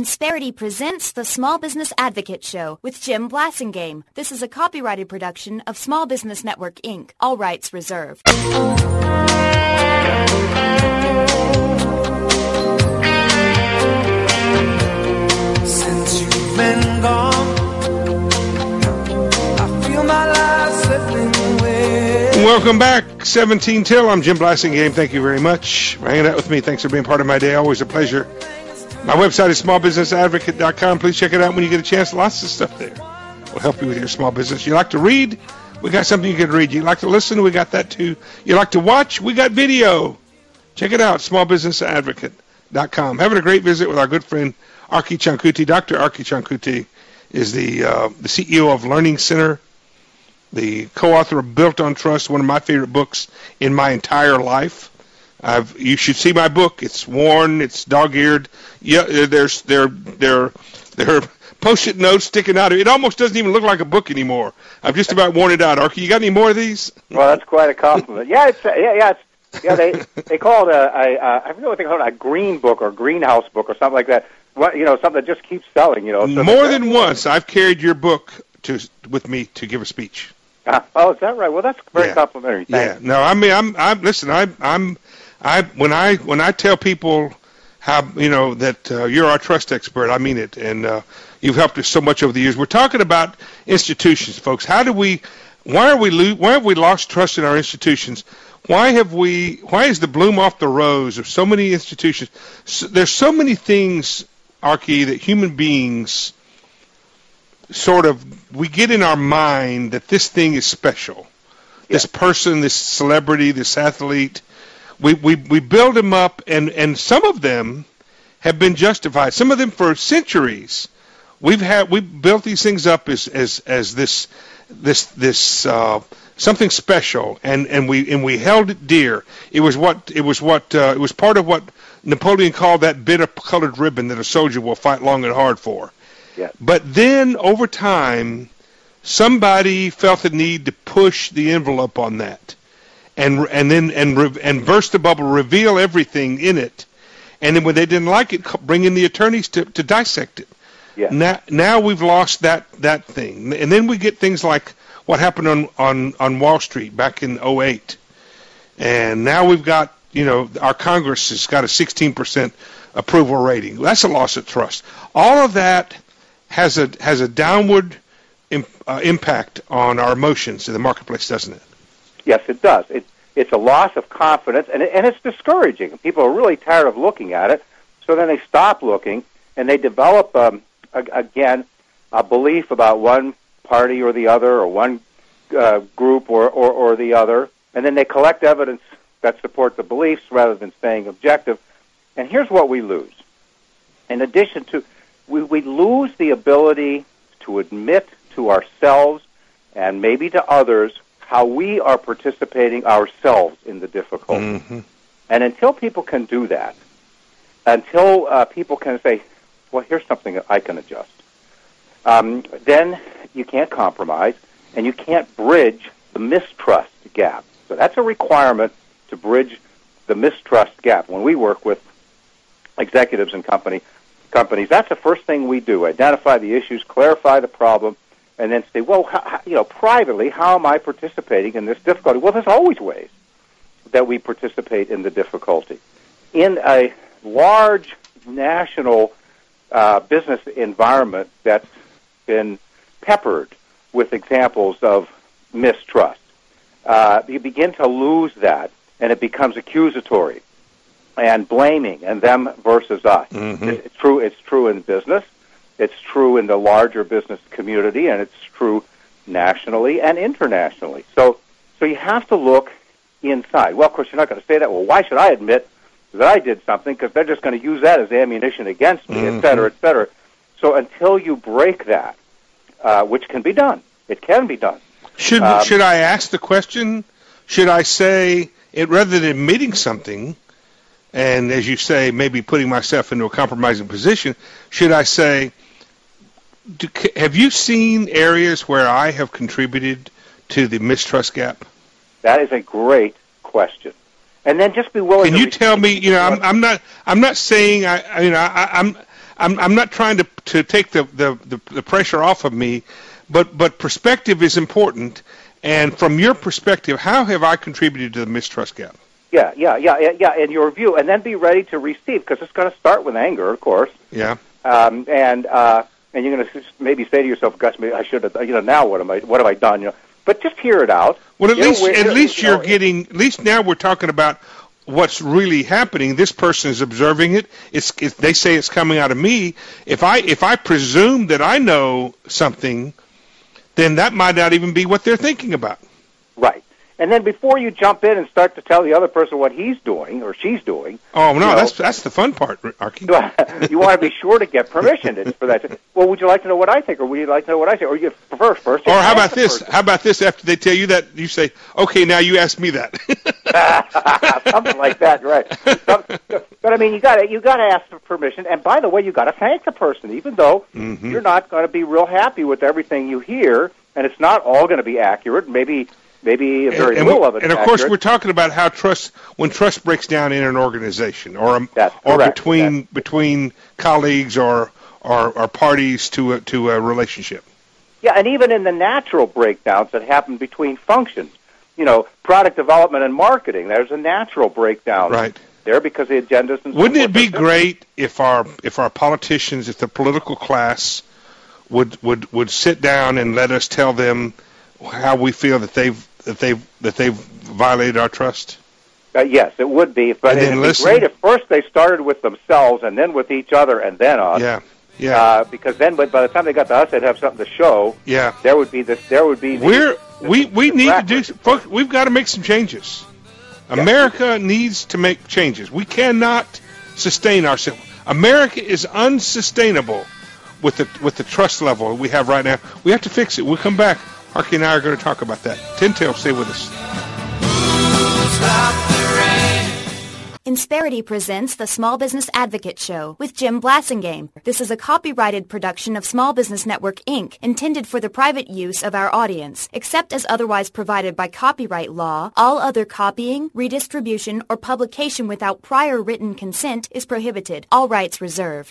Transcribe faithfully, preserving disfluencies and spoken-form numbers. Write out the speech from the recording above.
Insperity presents the Small Business Advocate Show with Jim Blasingame. This is a copyrighted production of Small Business Network, Incorporated. All rights reserved. Since you've been gone, I feel my life slipping away. Welcome back, seventeen till. I'm Jim Blasingame. Thank you very much for hanging out with me. Thanks for being part of my day. Always a pleasure. My website is small business advocate dot com. Please check it out when you get a chance. Lots of stuff there will help you with your small business. You like to read? We got something you can read. You like to listen? We got that too. You like to watch? We got video. Check it out, small business advocate dot com. Having a great visit with our good friend Arki Chankuti. Doctor Arki Chankuti is the uh, the C E O of Learning Center, the co-author of Built on Trust, one of my favorite books in my entire life. I've, you should see my book. It's worn. It's dog-eared. Yeah, there's there there there are post-it notes sticking out of it. It almost doesn't even look like a book anymore. I've just about worn it out. Arky, you got any more of these? Well, that's quite a compliment. Yeah, it's uh, yeah, yeah, it's, yeah. They they call it a, a, a I forget what they call it, a green book or greenhouse book or something like that. What you know, something that just keeps selling. You know, so more than once I've carried your book to with me to give a speech. Uh, oh, is that right? Well, that's very yeah. complimentary. Thanks. Yeah. No, I mean, I'm I'm listen. I I'm I when I when I tell people how you know that uh, you're our trust expert, I mean it, and uh, you've helped us so much over the years. We're talking about institutions, folks. How do we? Why are we lo- Why have we lost trust in our institutions? Why have we? Why is the bloom off the rose of so many institutions? So, there's so many things, Arky, that human beings sort of we get in our mind that this thing is special. Yeah. This person, this celebrity, this athlete. We, we we build them up, and, and some of them have been justified. Some of them for centuries. We've had we built these things up as as, as this this this uh, something special, and, and we and we held it dear. It was what it was what uh, it was part of what Napoleon called that bit of colored ribbon that a soldier will fight long and hard for. Yeah. But then over time, somebody felt the need to push the envelope on that. And and then and and burst the bubble, reveal everything in it, and then when they didn't like it, bring in the attorneys to, to dissect it. Yeah. Now now we've lost that, that thing, and then we get things like what happened on, on, on Wall Street back in oh eight, and now we've got you know our Congress has got a sixteen percent approval rating. That's a loss of trust. All of that has a has a downward imp, uh, impact on our emotions in the marketplace, doesn't it? Yes, it does. It, it's a loss of confidence, and, it, and it's discouraging. People are really tired of looking at it, so then they stop looking, and they develop, um, a, again, a belief about one party or the other, or one uh, group or, or, or the other, and then they collect evidence that supports the beliefs rather than staying objective. And here's what we lose. In addition to, we, we lose the ability to admit to ourselves and maybe to others how we are participating ourselves in the difficulty. Mm-hmm. And until people can do that, until uh, people can say, well, here's something that I can adjust, um, then you can't compromise, and you can't bridge the mistrust gap. So that's a requirement to bridge the mistrust gap. When we work with executives and company companies, that's the first thing we do, identify the issues, clarify the problem, and then say, well, how, you know, privately, how am I participating in this difficulty? Well, there's always ways that we participate in the difficulty. In a large national uh, business environment that's been peppered with examples of mistrust, uh, you begin to lose that, and it becomes accusatory and blaming, and them versus us. Mm-hmm. It's true. It's true in business. It's true in the larger business community, and it's true nationally and internationally. So, so you have to look inside. Well, of course, you're not going to say that. Well, why should I admit that I did something? Because they're just going to use that as ammunition against me, mm-hmm. et cetera, et cetera. So until you break that, uh, which can be done, it can be done. Should um, should I ask the question? Should I say it rather than admitting something? And as you say, maybe putting myself into a compromising position, should I say, do, have you seen areas where I have contributed to the mistrust gap? That is a great question. And then just be willing Can to you tell me, you know, I'm, I'm not I'm not saying, I, I you know, I, I'm I'm I'm not trying to to take the, the, the, the pressure off of me, but but perspective is important. And from your perspective, how have I contributed to the mistrust gap? Yeah, yeah, yeah, yeah, yeah, in your view, and then be ready to receive, because it's going to start with anger, of course. Yeah. Um, and uh, and you're going to maybe say to yourself, "Gosh, maybe I should have. You know, now what am I? What have I done? You know." But just hear it out. Well, at you least know, at least you you're know, getting. At least now we're talking about what's really happening. This person is observing it. It's, it's they say it's coming out of me. If I if I presume that I know something, then that might not even be what they're thinking about. Right. And then before you jump in and start to tell the other person what he's doing or she's doing. Oh, no, you know, that's that's the fun part, Archie. You want to be sure to get permission to, for that. Well, would you like to know what I think, or would you like to know what I think? Or you first, first. Or how about this? Person. How about this? After they tell you that, you say, "Okay, now you ask me that." Something like that, right? But I mean, you got to you got to ask for permission. And by the way, you got to thank the person, even though mm-hmm. you're not going to be real happy with everything you hear, and it's not all going to be accurate. Maybe. Maybe very and, little and of it. And of accurate. course, we're talking about how trust, when trust breaks down in an organization, or a, or correct. between That's, between colleagues or, or or parties to a, to a relationship. Yeah, and even in the natural breakdowns that happen between functions, you know, product development and marketing, there's a natural breakdown right there because the agendas and. Wouldn't so it be different. great if our if our politicians, if the political class, would would would sit down and let us tell them how we feel that they've that they've that they've violated our trust? Uh, yes, it would be, but And it'd then be listen- great if first they started with themselves and then with each other and then us. Yeah, yeah, Uh, because then, but by the time they got to us, they'd have something to show. yeah. There would be this. There would be. We're the, we we the need to track do, record. folks. We've got to make some changes. America needs to make changes. We cannot sustain ourselves. America is unsustainable with the with the trust level we have right now. We have to fix it. We'll come back. Archie and I are going to talk about that. Tintail, stay with us. Insperity presents the Small Business Advocate Show with Jim Blasingame. This is a copyrighted production of Small Business Network, Incorporated, intended for the private use of our audience. Except as otherwise provided by copyright law, all other copying, redistribution, or publication without prior written consent is prohibited. All rights reserved.